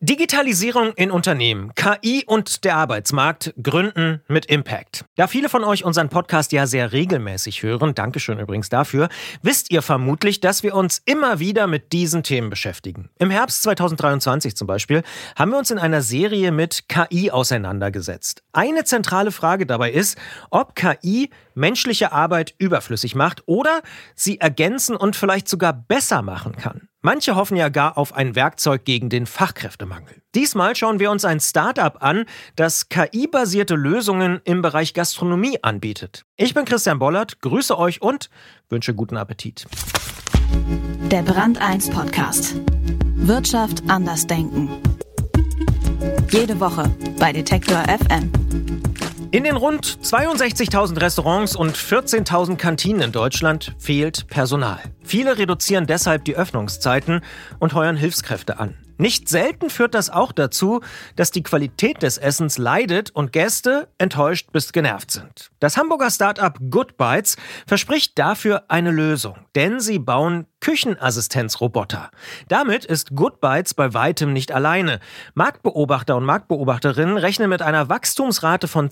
Digitalisierung in Unternehmen, KI und der Arbeitsmarkt, Gründen mit Impact. Da viele von euch unseren Podcast ja sehr regelmäßig hören, Dankeschön übrigens dafür, wisst ihr vermutlich, dass wir uns immer wieder mit diesen Themen beschäftigen. Im Herbst 2023 zum Beispiel haben wir uns in einer Serie mit KI auseinandergesetzt. Eine zentrale Frage dabei ist, ob KI menschliche Arbeit überflüssig macht oder sie ergänzen und vielleicht sogar besser machen kann. Manche hoffen ja gar auf ein Werkzeug gegen den Fachkräftemangel. Diesmal schauen wir uns ein Start-up an, das KI-basierte Lösungen im Bereich Gastronomie anbietet. Ich bin Christian Bollert, grüße euch und wünsche guten Appetit. Der Brand 1 Podcast. Wirtschaft anders denken. Jede Woche bei Detektor FM. In den rund 62.000 Restaurants und 14.000 Kantinen in Deutschland fehlt Personal. Viele reduzieren deshalb die Öffnungszeiten und heuern Hilfskräfte an. Nicht selten führt das auch dazu, dass die Qualität des Essens leidet und Gäste enttäuscht bis genervt sind. Das Hamburger Start-up Good Bites verspricht dafür eine Lösung, denn sie bauen Küchenassistenzroboter. Damit ist Good Bites bei weitem nicht alleine. Marktbeobachter und Marktbeobachterinnen rechnen mit einer Wachstumsrate von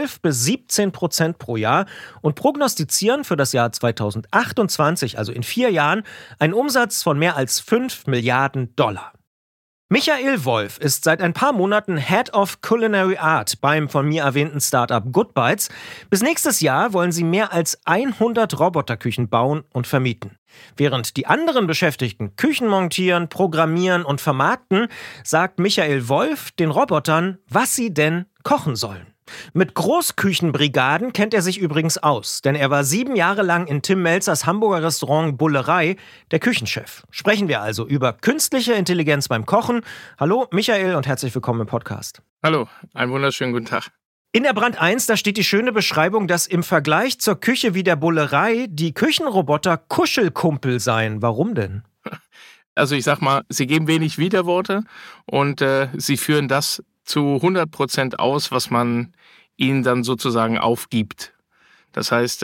12-17% pro Jahr und prognostizieren für das Jahr 2028, also in 4 Jahren, einen Umsatz von mehr als 5 Milliarden $. Michael Wolf ist seit ein paar Monaten Head of Culinary Art beim von mir erwähnten Startup Good Bites. Bis nächstes Jahr wollen sie mehr als 100 Roboterküchen bauen und vermieten. Während die anderen Beschäftigten Küchen montieren, programmieren und vermarkten, sagt Michael Wolf den Robotern, was sie denn kochen sollen. Mit Großküchenbrigaden kennt er sich übrigens aus, denn er war 7 Jahre lang in Tim Melzers Hamburger Restaurant Bullerei der Küchenchef. Sprechen wir also über künstliche Intelligenz beim Kochen. Hallo Michael und herzlich willkommen im Podcast. Hallo, einen wunderschönen guten Tag. In der Brand 1, da steht die schöne Beschreibung, dass im Vergleich zur Küche wie der Bullerei die Küchenroboter Kuschelkumpel seien. Warum denn? Also ich sag mal, sie geben wenig Widerworte und sie führen das zu 100% aus, was man ihnen dann sozusagen aufgibt. Das heißt,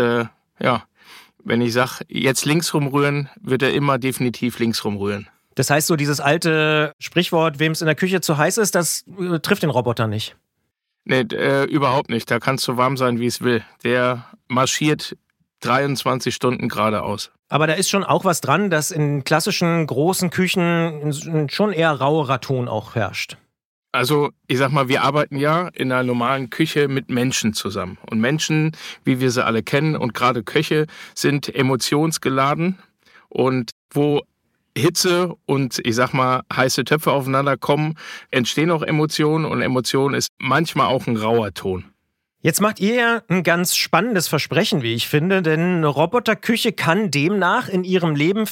wenn ich sage, jetzt links rumrühren, wird er immer definitiv links rumrühren. Das heißt, so dieses alte Sprichwort, wem es in der Küche zu heiß ist, das trifft den Roboter nicht? Nee, überhaupt nicht. Da kann es so warm sein, wie es will. Der marschiert 23 Stunden geradeaus. Aber da ist schon auch was dran, dass in klassischen großen Küchen schon eher rauerer Ton auch herrscht. Also ich sag mal, wir arbeiten ja in einer normalen Küche mit Menschen zusammen. Und Menschen, wie wir sie alle kennen und gerade Köche, sind emotionsgeladen. Und wo Hitze und ich sag mal heiße Töpfe aufeinander kommen, entstehen auch Emotionen. Und Emotion ist manchmal auch ein rauer Ton. Jetzt macht ihr ja ein ganz spannendes Versprechen, wie ich finde, denn eine Roboterküche kann demnach in ihrem Leben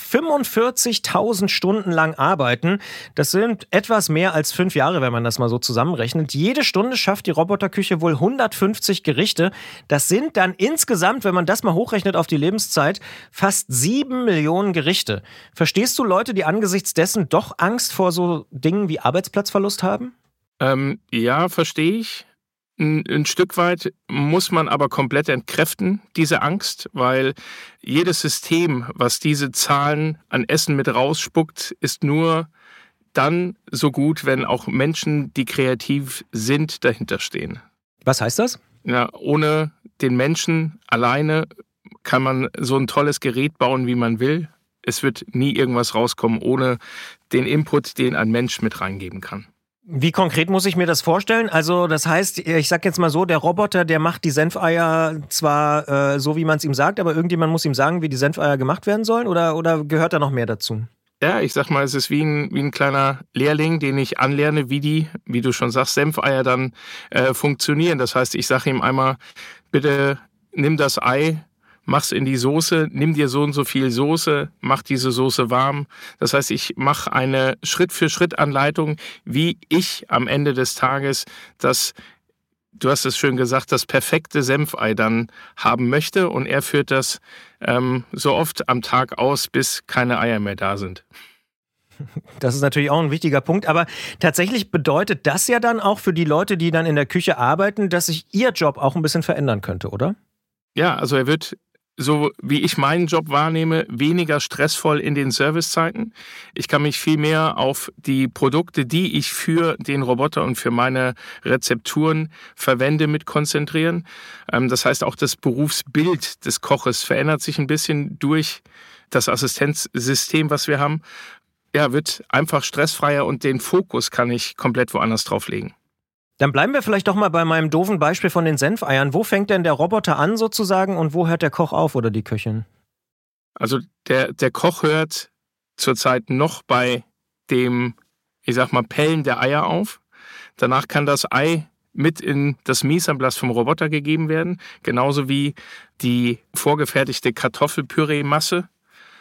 45.000 Stunden lang arbeiten. Das sind etwas mehr als 5 Jahre, wenn man das mal so zusammenrechnet. Jede Stunde schafft die Roboterküche wohl 150 Gerichte. Das sind dann insgesamt, wenn man das mal hochrechnet auf die Lebenszeit, fast 7 Millionen Gerichte. Verstehst du Leute, die angesichts dessen doch Angst vor so Dingen wie Arbeitsplatzverlust haben? Ja, verstehe ich. Ein Stück weit muss man aber komplett entkräften, diese Angst, weil jedes System, was diese Zahlen an Essen mit rausspuckt, ist nur dann so gut, wenn auch Menschen, die kreativ sind, dahinter stehen. Was heißt das? Ja, ohne den Menschen alleine kann man so ein tolles Gerät bauen, wie man will. Es wird nie irgendwas rauskommen, ohne den Input, den ein Mensch mit reingeben kann. Wie konkret muss ich mir das vorstellen? Also das heißt, ich sag jetzt mal so, der Roboter, der macht die Senfeier zwar so, wie man es ihm sagt, aber irgendjemand muss ihm sagen, wie die Senfeier gemacht werden sollen oder gehört da noch mehr dazu? Ja, ich sag mal, es ist wie ein kleiner Lehrling, den ich anlerne, wie du schon sagst, Senfeier dann funktionieren. Das heißt, ich sage ihm einmal, bitte nimm das Ei, mach's in die Soße, nimm dir so und so viel Soße, mach diese Soße warm. Das heißt, ich mache eine Schritt-für-Schritt-Anleitung, wie ich am Ende des Tages das, du hast es schön gesagt, das perfekte Senfei dann haben möchte. Und er führt das so oft am Tag aus, bis keine Eier mehr da sind. Das ist natürlich auch ein wichtiger Punkt, aber tatsächlich bedeutet das ja dann auch für die Leute, die dann in der Küche arbeiten, dass sich ihr Job auch ein bisschen verändern könnte, oder? Ja, also er wird so wie ich meinen Job wahrnehme, weniger stressvoll in den Servicezeiten. Ich kann mich viel mehr auf die Produkte, die ich für den Roboter und für meine Rezepturen verwende, mit konzentrieren. Das heißt, auch das Berufsbild des Koches verändert sich ein bisschen durch das Assistenzsystem, was wir haben. Ja, wird einfach stressfreier und den Fokus kann ich komplett woanders drauf legen. Dann bleiben wir vielleicht doch mal bei meinem doofen Beispiel von den Senfeiern. Wo fängt denn der Roboter an sozusagen und wo hört der Koch auf oder die Köchin? Also der Koch hört zurzeit noch bei dem, ich sag mal, Pellen der Eier auf. Danach kann das Ei mit in das Mise en place vom Roboter gegeben werden. Genauso wie die vorgefertigte Kartoffelpüree-Masse.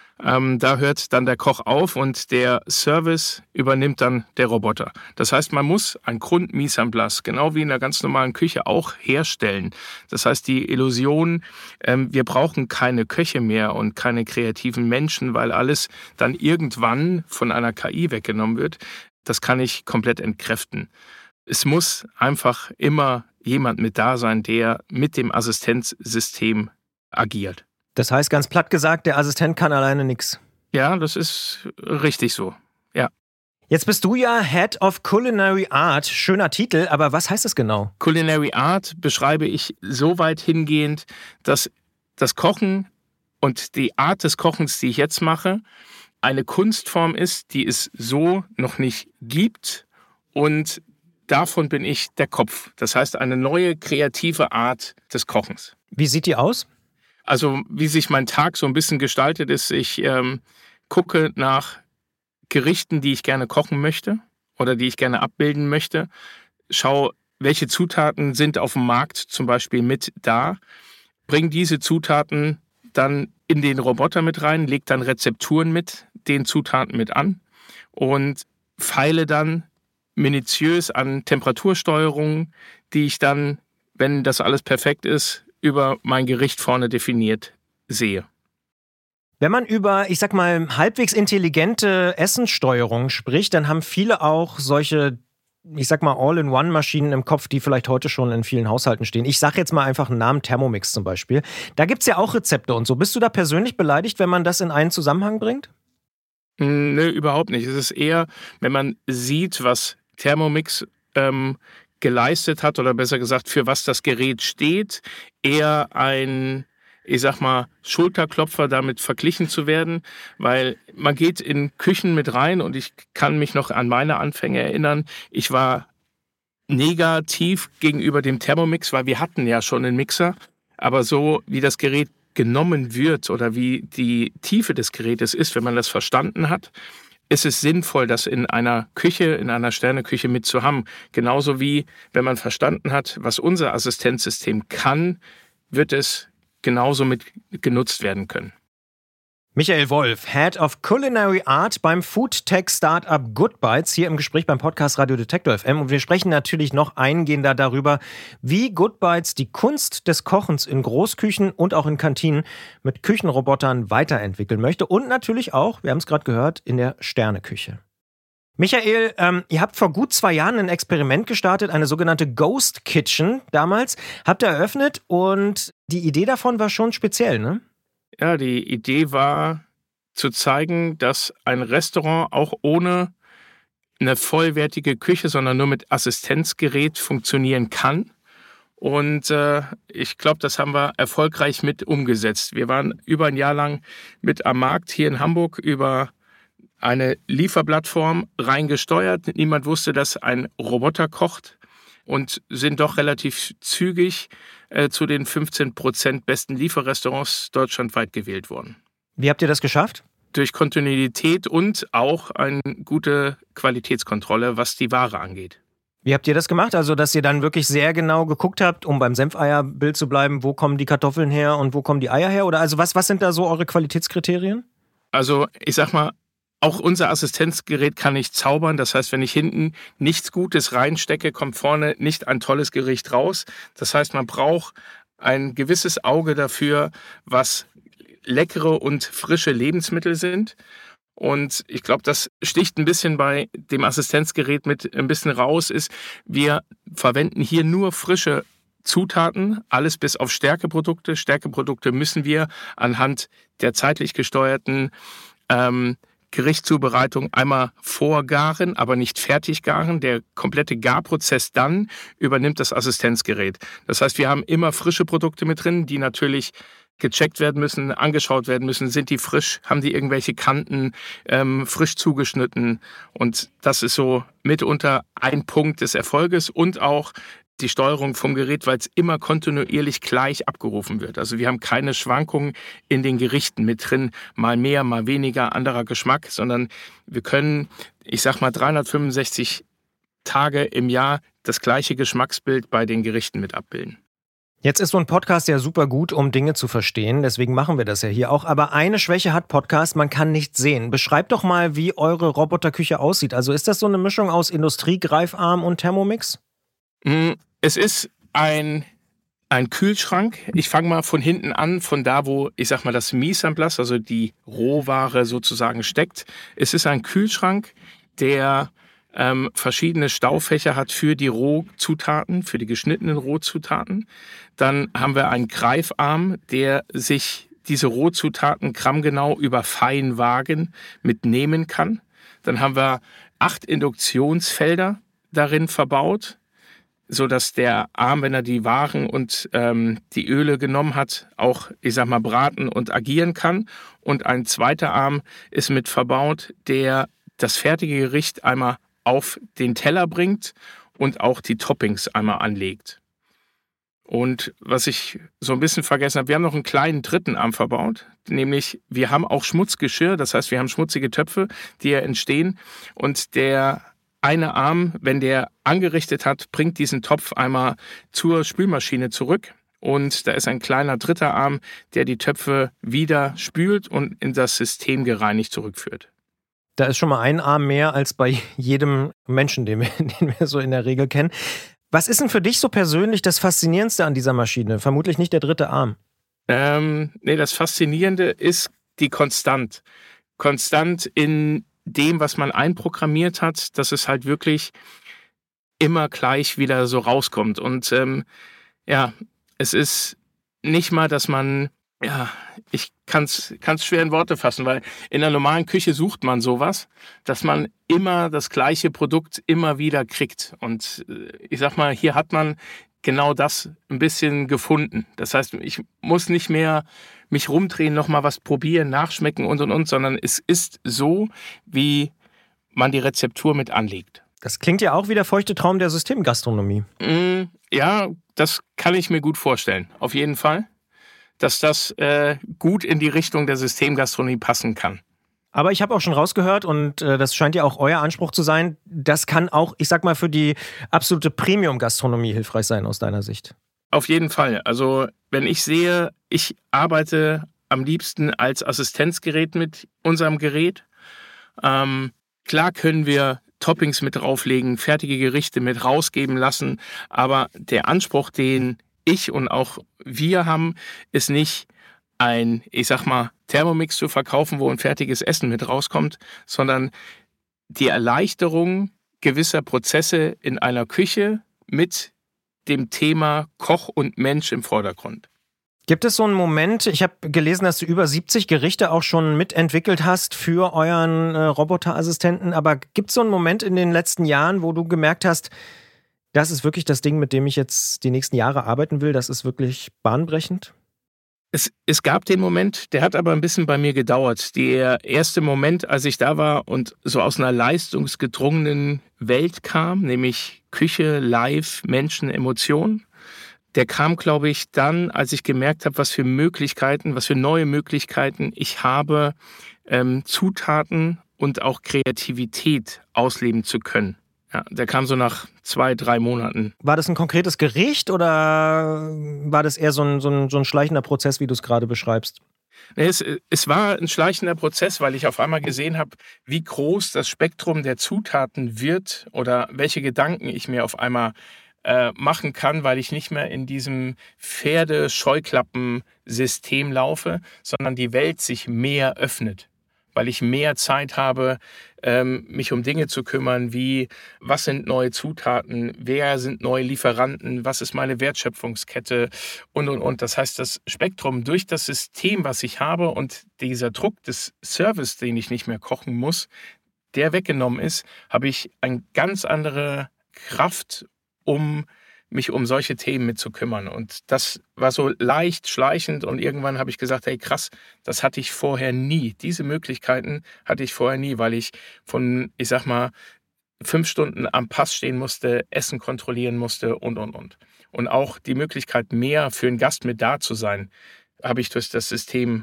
Da hört dann der Koch auf und der Service übernimmt dann der Roboter. Das heißt, man muss ein Grund-Mise en place, genau wie in der ganz normalen Küche, auch herstellen. Das heißt, die Illusion, wir brauchen keine Köche mehr und keine kreativen Menschen, weil alles dann irgendwann von einer KI weggenommen wird, das kann ich komplett entkräften. Es muss einfach immer jemand mit da sein, der mit dem Assistenzsystem agiert. Das heißt, ganz platt gesagt, der Assistent kann alleine nichts. Ja, das ist richtig so, ja. Jetzt bist du ja Head of Culinary Art. Schöner Titel, aber was heißt das genau? Culinary Art beschreibe ich so weit hingehend, dass das Kochen und die Art des Kochens, die ich jetzt mache, eine Kunstform ist, die es so noch nicht gibt. Und davon bin ich der Kopf. Das heißt, eine neue kreative Art des Kochens. Wie sieht die aus? Also wie sich mein Tag so ein bisschen gestaltet ist, ich gucke nach Gerichten, die ich gerne kochen möchte oder die ich gerne abbilden möchte. Schaue, welche Zutaten sind auf dem Markt zum Beispiel mit da. Bringe diese Zutaten dann in den Roboter mit rein, lege dann Rezepturen mit den Zutaten mit an und feile dann minutiös an Temperatursteuerungen, die ich dann, wenn das alles perfekt ist, über mein Gericht vorne definiert sehe. Wenn man über, ich sag mal, halbwegs intelligente Essenssteuerung spricht, dann haben viele auch solche, ich sag mal, All-in-One-Maschinen im Kopf, die vielleicht heute schon in vielen Haushalten stehen. Ich sag jetzt mal einfach einen Namen, Thermomix zum Beispiel. Da gibt's ja auch Rezepte und so. Bist du da persönlich beleidigt, wenn man das in einen Zusammenhang bringt? Nö, überhaupt nicht. Es ist eher, wenn man sieht, was Thermomix geleistet hat oder besser gesagt, für was das Gerät steht, eher ein, ich sag mal, Schulterklopfer damit verglichen zu werden, weil man geht in Küchen mit rein und ich kann mich noch an meine Anfänge erinnern. Ich war negativ gegenüber dem Thermomix, weil wir hatten ja schon einen Mixer, aber so wie das Gerät genommen wird oder wie die Tiefe des Gerätes ist, wenn man das verstanden hat, ist es sinnvoll, das in einer Küche, in einer Sterneküche mit zu haben. Genauso wie, wenn man verstanden hat, was unser Assistenzsystem kann, wird es genauso mit genutzt werden können. Michael Wolf, Head of Culinary Art beim Food-Tech-Startup Goodbites, hier im Gespräch beim Podcast Radio Detektor FM. Und wir sprechen natürlich noch eingehender darüber, wie Goodbites die Kunst des Kochens in Großküchen und auch in Kantinen mit Küchenrobotern weiterentwickeln möchte. Und natürlich auch, wir haben es gerade gehört, in der Sterneküche. Michael, ihr habt vor gut 2 Jahren ein Experiment gestartet, eine sogenannte Ghost Kitchen damals. Habt ihr eröffnet und die Idee davon war schon speziell, ne? Ja, die Idee war zu zeigen, dass ein Restaurant auch ohne eine vollwertige Küche, sondern nur mit Assistenzgerät funktionieren kann. Und ich glaube, das haben wir erfolgreich mit umgesetzt. Wir waren über ein Jahr lang mit am Markt hier in Hamburg über eine Lieferplattform reingesteuert. Niemand wusste, dass ein Roboter kocht und sind doch relativ zügig zu den 15% besten Lieferrestaurants deutschlandweit gewählt worden. Wie habt ihr das geschafft? Durch Kontinuität und auch eine gute Qualitätskontrolle, was die Ware angeht. Wie habt ihr das gemacht? Also, dass ihr dann wirklich sehr genau geguckt habt, um beim Senfeierbild zu bleiben, wo kommen die Kartoffeln her und wo kommen die Eier her? Oder also was sind da so eure Qualitätskriterien? Also, ich sag mal, auch unser Assistenzgerät kann nicht zaubern. Das heißt, wenn ich hinten nichts Gutes reinstecke, kommt vorne nicht ein tolles Gericht raus. Das heißt, man braucht ein gewisses Auge dafür, was leckere und frische Lebensmittel sind. Und ich glaube, das sticht ein bisschen bei dem Assistenzgerät mit ein bisschen raus, ist, wir verwenden hier nur frische Zutaten, alles bis auf Stärkeprodukte. Stärkeprodukte müssen wir anhand der zeitlich gesteuerten Gerichtszubereitung einmal vorgaren, aber nicht fertig garen. Der komplette Garprozess dann übernimmt das Assistenzgerät. Das heißt, wir haben immer frische Produkte mit drin, die natürlich gecheckt werden müssen, angeschaut werden müssen. Sind die frisch? Haben die irgendwelche Kanten? Frisch zugeschnitten? Und das ist so mitunter ein Punkt des Erfolges und auch die Steuerung vom Gerät, weil es immer kontinuierlich gleich abgerufen wird. Also wir haben keine Schwankungen in den Gerichten mit drin, mal mehr, mal weniger, anderer Geschmack, sondern wir können, 365 Tage im Jahr das gleiche Geschmacksbild bei den Gerichten mit abbilden. Jetzt ist so ein Podcast ja super gut, um Dinge zu verstehen. Deswegen machen wir das ja hier auch. Aber eine Schwäche hat Podcast, man kann nichts sehen. Beschreibt doch mal, wie eure Roboterküche aussieht. Also ist das so eine Mischung aus Industriegreifarm und Thermomix? Es ist ein Kühlschrank. Ich fange mal von hinten an, von da, wo, das Mise en place, also die Rohware sozusagen steckt. Es ist ein Kühlschrank, der verschiedene Staufächer hat für die Rohzutaten, für die geschnittenen Rohzutaten. Dann haben wir einen Greifarm, der sich diese Rohzutaten grammgenau über Feinwagen mitnehmen kann. Dann haben wir 8 Induktionsfelder darin verbaut, so dass der Arm, wenn er die Waren und die Öle genommen hat, auch, braten und agieren kann. Und ein zweiter Arm ist mit verbaut, der das fertige Gericht einmal auf den Teller bringt und auch die Toppings einmal anlegt. Und was ich so ein bisschen vergessen habe, wir haben noch einen kleinen dritten Arm verbaut, nämlich wir haben auch Schmutzgeschirr, das heißt, wir haben schmutzige Töpfe, die entstehen und der eine Arm, wenn der angerichtet hat, bringt diesen Topf einmal zur Spülmaschine zurück und da ist ein kleiner dritter Arm, der die Töpfe wieder spült und in das System gereinigt zurückführt. Da ist schon mal ein Arm mehr als bei jedem Menschen, den wir so in der Regel kennen. Was ist denn für dich so persönlich das Faszinierendste an dieser Maschine? Vermutlich nicht der dritte Arm. Das Faszinierende ist die Konstant. Konstant in dem, was man einprogrammiert hat, dass es halt wirklich immer gleich wieder so rauskommt. Und es ist nicht mal, dass man, ich kann's schwer in Worte fassen, weil in der normalen Küche sucht man sowas, dass man immer das gleiche Produkt immer wieder kriegt. Und hier hat man genau das ein bisschen gefunden. Das heißt, ich muss nicht mehr mich rumdrehen, nochmal was probieren, nachschmecken und, sondern es ist so, wie man die Rezeptur mit anlegt. Das klingt ja auch wie der feuchte Traum der Systemgastronomie. Ja, das kann ich mir gut vorstellen. Auf jeden Fall, dass das gut in die Richtung der Systemgastronomie passen kann. Aber ich habe auch schon rausgehört, und das scheint ja auch euer Anspruch zu sein, das kann auch, für die absolute Premium-Gastronomie hilfreich sein aus deiner Sicht. Auf jeden Fall. Also wenn ich sehe, ich arbeite am liebsten als Assistenzgerät mit unserem Gerät. Klar können wir Toppings mit drauflegen, fertige Gerichte mit rausgeben lassen, aber der Anspruch, den ich und auch wir haben, ist nicht ein, Thermomix zu verkaufen, wo ein fertiges Essen mit rauskommt, sondern die Erleichterung gewisser Prozesse in einer Küche mit dem Thema Koch und Mensch im Vordergrund. Gibt es so einen Moment, ich habe gelesen, dass du über 70 Gerichte auch schon mitentwickelt hast für euren Roboterassistenten, aber gibt es so einen Moment in den letzten Jahren, wo du gemerkt hast, das ist wirklich das Ding, mit dem ich jetzt die nächsten Jahre arbeiten will, das ist wirklich bahnbrechend? Es gab den Moment, der hat aber ein bisschen bei mir gedauert. Der erste Moment, als ich da war und so aus einer leistungsgedrungenen Welt kam, nämlich Küche, Live, Menschen, Emotionen, der kam, glaube ich, dann, als ich gemerkt habe, was für neue Möglichkeiten ich habe, Zutaten und auch Kreativität ausleben zu können. Ja, der kam so nach 2-3 Monaten. War das ein konkretes Gericht oder war das eher so ein schleichender Prozess, wie du es gerade beschreibst? Es war ein schleichender Prozess, weil ich auf einmal gesehen habe, wie groß das Spektrum der Zutaten wird oder welche Gedanken ich mir auf einmal machen kann, weil ich nicht mehr in diesem Pferde-Scheuklappen-System laufe, sondern die Welt sich mehr öffnet. weil ich mehr Zeit habe, mich um Dinge zu kümmern, wie was sind neue Zutaten, wer sind neue Lieferanten, was ist meine Wertschöpfungskette und. Das heißt, das Spektrum durch das System, was ich habe und dieser Druck des Service, den ich nicht mehr kochen muss, der weggenommen ist, habe ich eine ganz andere Kraft, um mich um solche Themen mit zu kümmern. Und das war so leicht schleichend und irgendwann habe ich gesagt, hey krass, das hatte ich vorher nie. Diese Möglichkeiten hatte ich vorher nie, weil ich von, 5 Stunden am Pass stehen musste, Essen kontrollieren musste und. Und auch die Möglichkeit, mehr für einen Gast mit da zu sein, habe ich durch das System,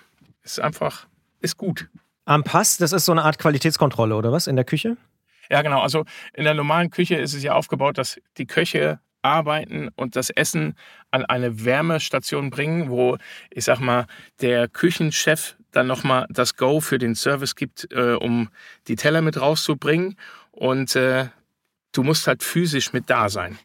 ist gut. Am Pass, das ist so eine Art Qualitätskontrolle, oder was, in der Küche? Ja, genau. Also in der normalen Küche ist es ja aufgebaut, dass die Köche arbeiten und das Essen an eine Wärmestation bringen, wo, der Küchenchef dann nochmal das Go für den Service gibt, um die Teller mit rauszubringen. Und du musst halt physisch mit da sein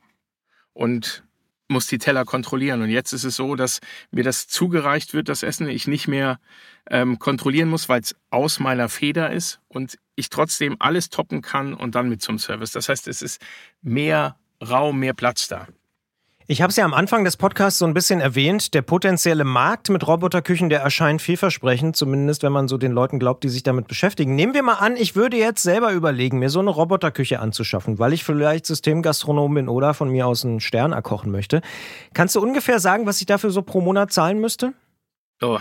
und musst die Teller kontrollieren. Und jetzt ist es so, dass mir das zugereicht wird, das Essen, ich nicht mehr kontrollieren muss, weil es aus meiner Feder ist und ich trotzdem alles toppen kann und dann mit zum Service. Das heißt, es ist mehr Raum, mehr Platz da. Ich habe es ja am Anfang des Podcasts so ein bisschen erwähnt, der potenzielle Markt mit Roboterküchen, der erscheint vielversprechend, zumindest wenn man so den Leuten glaubt, die sich damit beschäftigen. Nehmen wir mal an, ich würde jetzt selber überlegen, mir so eine Roboterküche anzuschaffen, weil ich vielleicht Systemgastronom bin oder von mir aus einen Stern erkochen möchte. Kannst du ungefähr sagen, was ich dafür so pro Monat zahlen müsste? Oh,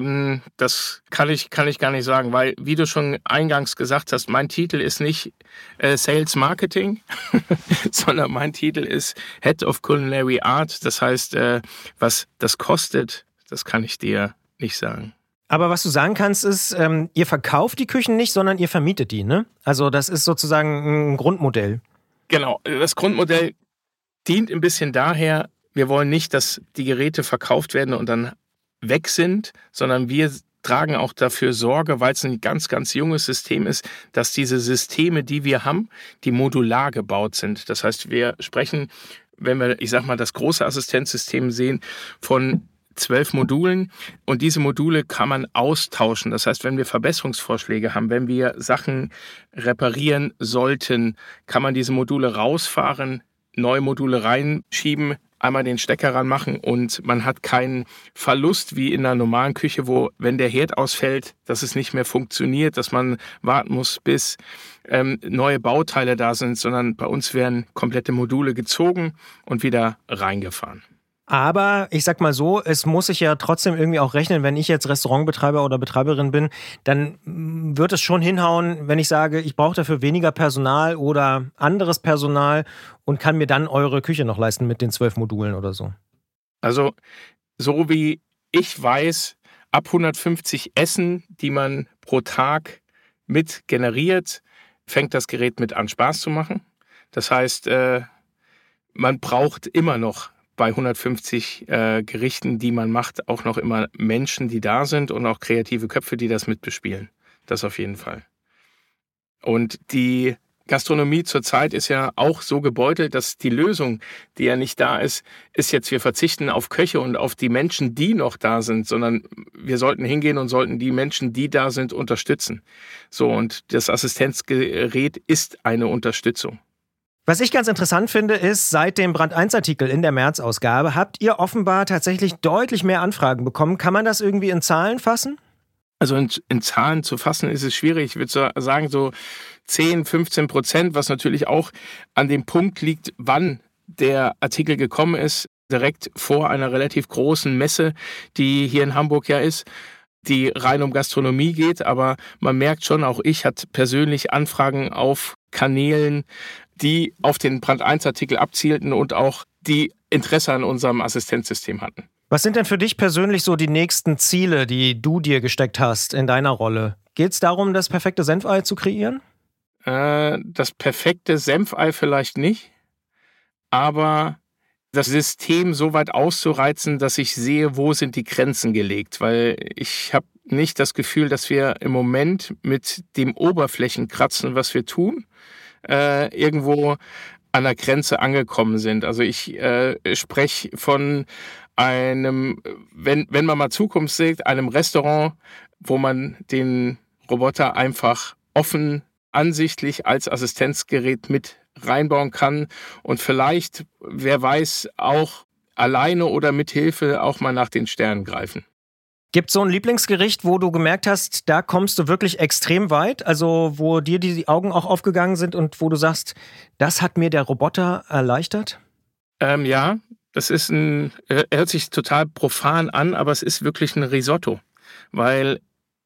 das kann ich gar nicht sagen, weil, wie du schon eingangs gesagt hast, mein Titel ist nicht Sales Marketing, sondern mein Titel ist Head of Culinary Art. Das heißt, was das kostet, das kann ich dir nicht sagen. Aber was du sagen kannst, ist, ihr verkauft die Küchen nicht, sondern ihr vermietet die, ne? Also das ist sozusagen ein Grundmodell. Genau, das Grundmodell dient ein bisschen daher, wir wollen nicht, dass die Geräte verkauft werden und dann weg sind, sondern wir tragen auch dafür Sorge, weil es ein ganz, ganz junges System ist, dass diese Systeme, die wir haben, die modular gebaut sind. Das heißt, wir sprechen, wenn wir, das große Assistenzsystem sehen, von 12 Modulen und diese Module kann man austauschen. Das heißt, wenn wir Verbesserungsvorschläge haben, wenn wir Sachen reparieren sollten, kann man diese Module rausfahren, neue Module reinschieben, einmal den Stecker ranmachen und man hat keinen Verlust wie in einer normalen Küche, wo, wenn der Herd ausfällt, dass es nicht mehr funktioniert, dass man warten muss, bis neue Bauteile da sind, sondern bei uns werden komplette Module gezogen und wieder reingefahren. Aber ich sag mal so, es muss sich ja trotzdem irgendwie auch rechnen, wenn ich jetzt Restaurantbetreiber oder Betreiberin bin, dann wird es schon hinhauen, wenn ich sage, ich brauche dafür weniger Personal oder anderes Personal und kann mir dann eure Küche noch leisten mit den 12 Modulen oder so. Also, so wie ich weiß, ab 150 Essen, die man pro Tag mit generiert, fängt das Gerät mit an, Spaß zu machen. Das heißt, man braucht immer noch bei 150 Gerichten, die man macht, auch noch immer Menschen, die da sind und auch kreative Köpfe, die das mitbespielen. Das auf jeden Fall. Und die Gastronomie zurzeit ist ja auch so gebeutelt, dass die Lösung, die ja nicht da ist, ist jetzt, wir verzichten auf Köche und auf die Menschen, die noch da sind, sondern wir sollten hingehen und sollten die Menschen, die da sind, unterstützen. So, und das Assistenzgerät ist eine Unterstützung. Was ich ganz interessant finde, ist, seit dem Brand 1-Artikel in der März-Ausgabe habt ihr offenbar tatsächlich deutlich mehr Anfragen bekommen. Kann man das irgendwie in Zahlen fassen? Also in Zahlen zu fassen ist es schwierig. Ich würde sagen so 10-15%, was natürlich auch an dem Punkt liegt, wann der Artikel gekommen ist, direkt vor einer relativ großen Messe, die hier in Hamburg ja ist, die rein um Gastronomie geht. Aber man merkt schon, auch ich hatte persönlich Anfragen auf Kanälen, die auf den Brand 1-Artikel abzielten und auch die Interesse an unserem Assistenzsystem hatten. Was sind denn für dich persönlich so die nächsten Ziele, die du dir gesteckt hast in deiner Rolle? Geht es darum, das perfekte Senfei zu kreieren? Das perfekte Senfei vielleicht nicht, aber das System so weit auszureizen, dass ich sehe, wo sind die Grenzen gelegt. Weil ich habe nicht das Gefühl, dass wir im Moment mit dem Oberflächenkratzen, was wir tun, irgendwo an der Grenze angekommen sind. Also ich spreche von einem, wenn man mal Zukunft sieht, einem Restaurant, wo man den Roboter einfach offen ansichtlich als Assistenzgerät mit reinbauen kann und vielleicht, wer weiß, auch alleine oder mit Hilfe auch mal nach den Sternen greifen. Gibt es so ein Lieblingsgericht, wo du gemerkt hast, da kommst du wirklich extrem weit? Also wo dir die Augen auch aufgegangen sind und wo du sagst, das hat mir der Roboter erleichtert? Ja, das ist hört sich total profan an, aber es ist wirklich ein Risotto. Weil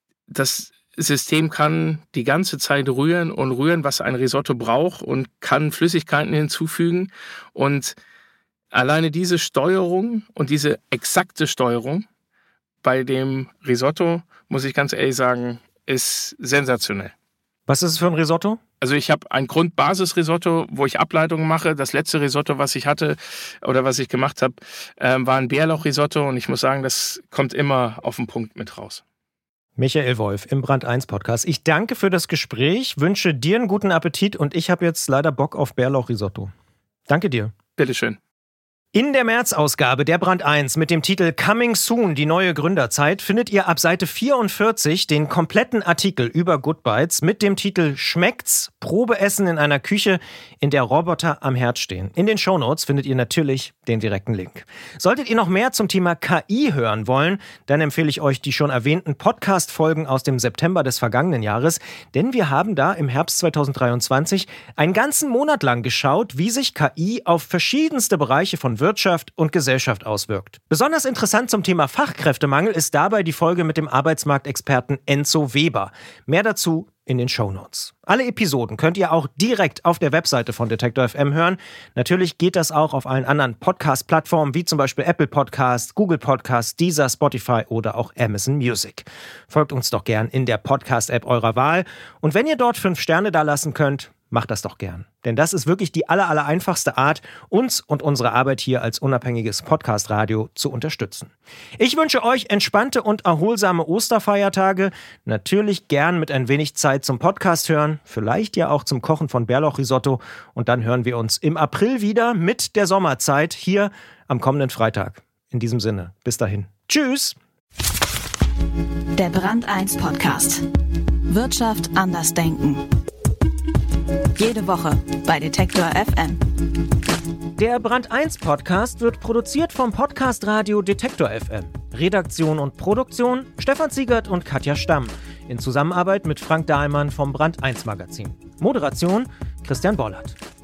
das System kann die ganze Zeit rühren, was ein Risotto braucht und kann Flüssigkeiten hinzufügen. Und alleine diese Steuerung und diese exakte Steuerung bei dem Risotto, muss ich ganz ehrlich sagen, ist sensationell. Was ist es für ein Risotto? Also ich habe ein Grundbasis-Risotto, wo ich Ableitungen mache. Das letzte Risotto, was ich hatte oder was ich gemacht habe, war ein Bärlauch-Risotto. Und ich muss sagen, das kommt immer auf den Punkt mit raus. Michael Wolf im Brand 1 Podcast. Ich danke für das Gespräch, wünsche dir einen guten Appetit und ich habe jetzt leider Bock auf Bärlauch-Risotto. Danke dir. Bitteschön. In der März-Ausgabe der Brand 1 mit dem Titel Coming Soon, die neue Gründerzeit, findet ihr ab Seite 44 den kompletten Artikel über Good Bites mit dem Titel Schmeckt's? Probeessen in einer Küche, in der Roboter am Herd stehen. In den Shownotes findet ihr natürlich den direkten Link. Solltet ihr noch mehr zum Thema KI hören wollen, dann empfehle ich euch die schon erwähnten Podcast-Folgen aus dem September des vergangenen Jahres, denn wir haben da im Herbst 2023 einen ganzen Monat lang geschaut, wie sich KI auf verschiedenste Bereiche von Wirtschaft und Gesellschaft auswirkt. Besonders interessant zum Thema Fachkräftemangel ist dabei die Folge mit dem Arbeitsmarktexperten Enzo Weber. Mehr dazu in den Shownotes. Alle Episoden könnt ihr auch direkt auf der Webseite von Detektor FM hören. Natürlich geht das auch auf allen anderen Podcast-Plattformen, wie zum Beispiel Apple Podcasts, Google Podcasts, Deezer, Spotify oder auch Amazon Music. Folgt uns doch gern in der Podcast-App eurer Wahl. Und wenn ihr dort 5 Sterne dalassen könnt, macht das doch gern. Denn das ist wirklich die aller einfachste Art, uns und unsere Arbeit hier als unabhängiges Podcast-Radio zu unterstützen. Ich wünsche euch entspannte und erholsame Osterfeiertage. Natürlich gern mit ein wenig Zeit zum Podcast hören, vielleicht ja auch zum Kochen von Bärlauchrisotto. Und dann hören wir uns im April wieder mit der Sommerzeit hier am kommenden Freitag. In diesem Sinne, bis dahin. Tschüss! Der Brand 1 Podcast. Wirtschaft anders denken. Jede Woche bei Detektor FM. Der Brand 1 Podcast wird produziert vom Podcast Radio Detektor FM. Redaktion und Produktion Stefan Ziegert und Katja Stamm. In Zusammenarbeit mit Frank Dahlmann vom Brand 1 Magazin. Moderation Christian Bollert.